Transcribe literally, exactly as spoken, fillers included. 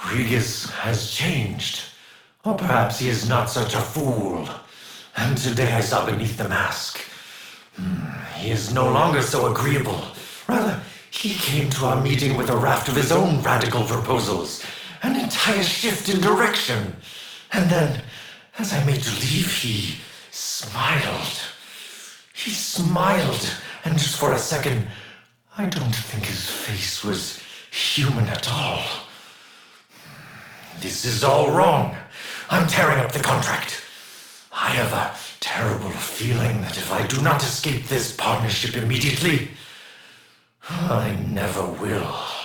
Regis has changed. Or perhaps he is not such a fool. And today I saw beneath the mask. Hmm, he is no longer so agreeable. Rather, he came to our meeting with a raft of his own radical proposals. An entire shift in direction. And then, as I made to leave, he smiled. He smiled, and just for a second, I don't think his face was human at all. This is all wrong. I'm tearing up the contract. I have a terrible feeling that if I do not escape this partnership immediately, I never will.